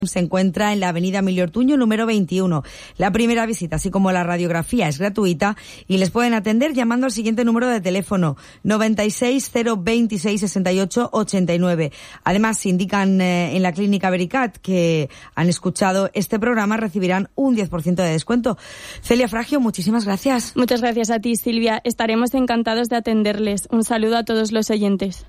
Se encuentra en la avenida Emilio Ortuño, número 21. La primera visita, así como la radiografía, es gratuita y les pueden atender llamando al siguiente número de teléfono: 96 026 68 89. Además, si indican en la clínica Vericat que han escuchado este programa, recibirán un 10% de descuento. Celia Fragio, muchísimas gracias. Muchas gracias a ti, Silvia. Estaremos encantados de atenderles. Un saludo a todos los oyentes.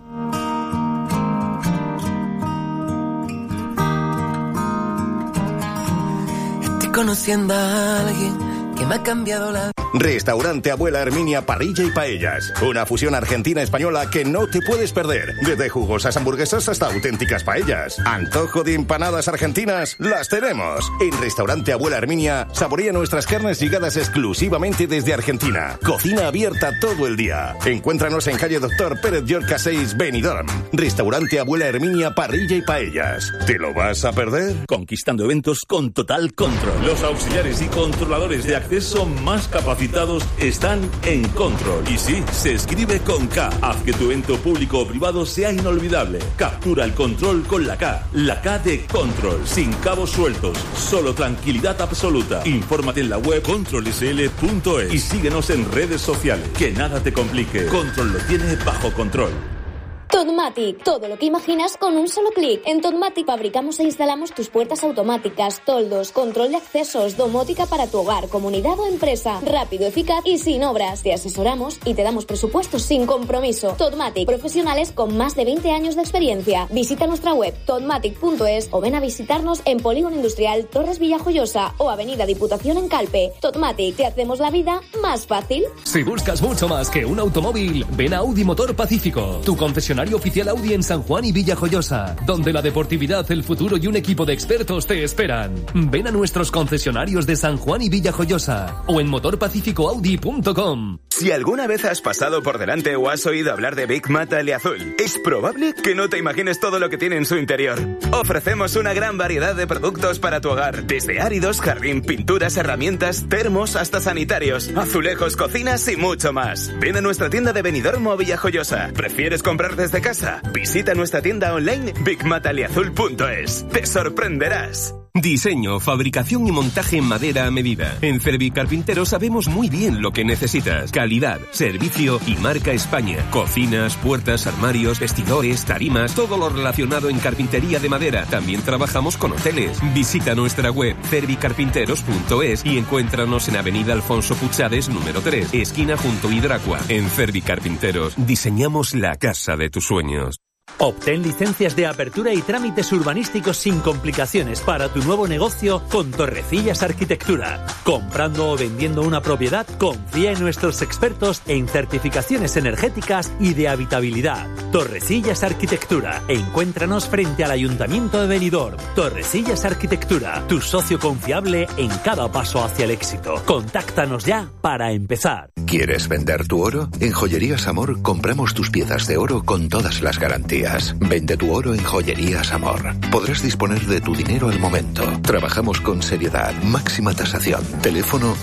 Conociendo a alguien que me ha cambiado la... Restaurante Abuela Herminia Parrilla y Paellas. Una fusión argentina-española que no te puedes perder. Desde jugosas hamburguesas hasta auténticas paellas. Antojo de empanadas argentinas, las tenemos. En Restaurante Abuela Herminia, saborea nuestras carnes llegadas exclusivamente desde Argentina. Cocina abierta todo el día. Encuéntranos en calle Doctor Pérez Llorca 6, Benidorm. Restaurante Abuela Herminia Parrilla y Paellas. ¿Te lo vas a perder? Conquistando eventos con total control. Los auxiliares y controladores de acceso más capacitados están en Control. Y sí, se escribe con K. Haz que tu evento público o privado sea inolvidable. Captura el control con la K. La K de Control. Sin cabos sueltos. Solo tranquilidad absoluta. Infórmate en la web controlsl.es y síguenos en redes sociales. Que nada te complique. Control lo tiene bajo control. Totmatic, todo lo que imaginas con un solo clic. En Totmatic fabricamos e instalamos tus puertas automáticas, toldos, control de accesos, domótica para tu hogar, comunidad o empresa. Rápido, eficaz y sin obras. Te asesoramos y te damos presupuestos sin compromiso. Totmatic, profesionales con más de 20 años de experiencia. Visita nuestra web totmatic.es o ven a visitarnos en Polígono Industrial Torres Villajoyosa o Avenida Diputación en Calpe. Totmatic, te hacemos la vida más fácil. Si buscas mucho más que un automóvil, ven a Audi Motor Pacífico, tu concesionario oficial Audi en San Juan y Villajoyosa, donde la deportividad, el futuro y un equipo de expertos te esperan. Ven a nuestros concesionarios de San Juan y Villajoyosa o en motorpacificoaudi.com. Si alguna vez has pasado por delante o has oído hablar de Big Mat Aliazul, es probable que no te imagines todo lo que tiene en su interior. Ofrecemos una gran variedad de productos para tu hogar, desde áridos, jardín, pinturas, herramientas, termos, hasta sanitarios, azulejos, cocinas y mucho más. Ven a nuestra tienda de Benidorm o Villajoyosa. ¿Prefieres comprar desde casa? Visita nuestra tienda online bigmataliazul.es. Te sorprenderás. Diseño, fabricación y montaje en madera a medida. En Cervicarpintero sabemos muy bien lo que necesitas. Calidad, servicio y marca España. Cocinas, puertas, armarios, vestidores, tarimas, todo lo relacionado en carpintería de madera. También trabajamos con hoteles. Visita nuestra web cervicarpinteros.es y encuéntranos en Avenida Alfonso Puchades, número 3, esquina junto a Hidracua. En Cervicarpinteros diseñamos la casa de tus sueños. Obtén licencias de apertura y trámites urbanísticos sin complicaciones para tu nuevo negocio con Torrecillas Arquitectura. Comprando o vendiendo una propiedad, confía en nuestros expertos en certificaciones energéticas y de habitabilidad. Torrecillas Arquitectura. Encuéntranos frente al Ayuntamiento de Benidorm. Torrecillas Arquitectura, tu socio confiable en cada paso hacia el éxito. Contáctanos ya para empezar. ¿Quieres vender tu oro? En Joyerías Amor compramos tus piezas de oro con todas las garantías. Vende tu oro en Joyerías Amor. Podrás disponer de tu dinero al momento. Trabajamos con seriedad, máxima tasación. Teléfono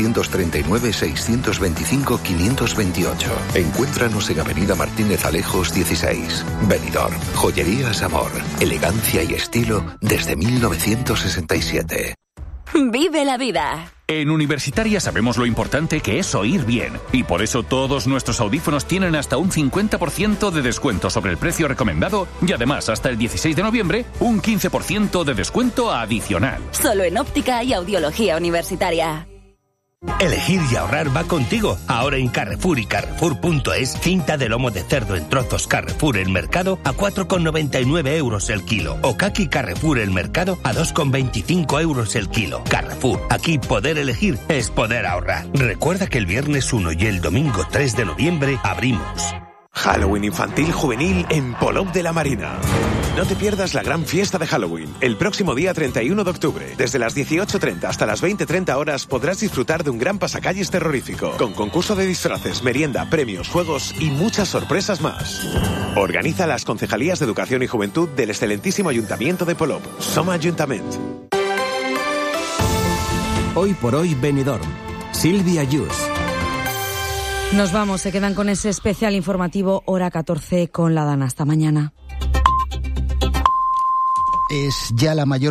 639-625-528. Encuéntranos en Avenida Martínez Alejos 16. Benidorm. Joyerías Amor. Elegancia y estilo desde 1967. ¡Vive la vida! En Universitaria sabemos lo importante que es oír bien, y por eso todos nuestros audífonos tienen hasta un 50% de descuento sobre el precio recomendado y además hasta el 16 de noviembre un 15% de descuento adicional. Solo en Óptica y Audiología Universitaria. Elegir y ahorrar va contigo. Ahora en Carrefour y Carrefour.es, cinta de lomo de cerdo en trozos Carrefour el Mercado a 4,99 € el kilo. O caqui Carrefour el Mercado a 2,25 € el kilo. Carrefour, aquí poder elegir es poder ahorrar. Recuerda que el viernes 1 y el domingo 3 de noviembre abrimos. Halloween infantil juvenil en Polop de la Marina. No te pierdas la gran fiesta de Halloween, el próximo día 31 de octubre. Desde las 18:30 hasta las 20:30 horas podrás disfrutar de un gran pasacalles terrorífico, con concurso de disfraces, merienda, premios, juegos y muchas sorpresas más. Organiza las Concejalías de Educación y Juventud del excelentísimo Ayuntamiento de Polop. Som Ayuntament. Hoy por hoy Benidorm. Silvia Yus. Nos vamos, se quedan con ese especial informativo hora 14 con la Dana. Hasta mañana. es ya la mayor